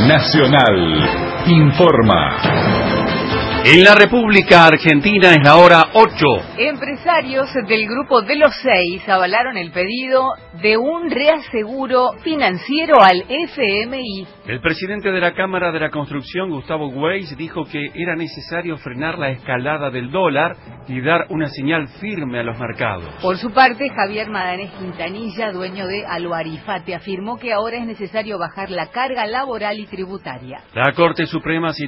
Nacional informa. En la República Argentina es la hora 8. Empresarios del grupo de los 6 avalaron el pedido de un reaseguro financiero al FMI. El presidente de la Cámara de la Construcción, Gustavo Weiss, dijo que era necesario frenar la escalada del dólar y dar una señal firme a los mercados. Por su parte, Javier Madanés Quintanilla, dueño de Aluarifate, afirmó que ahora es necesario bajar la carga laboral y tributaria. La Corte Suprema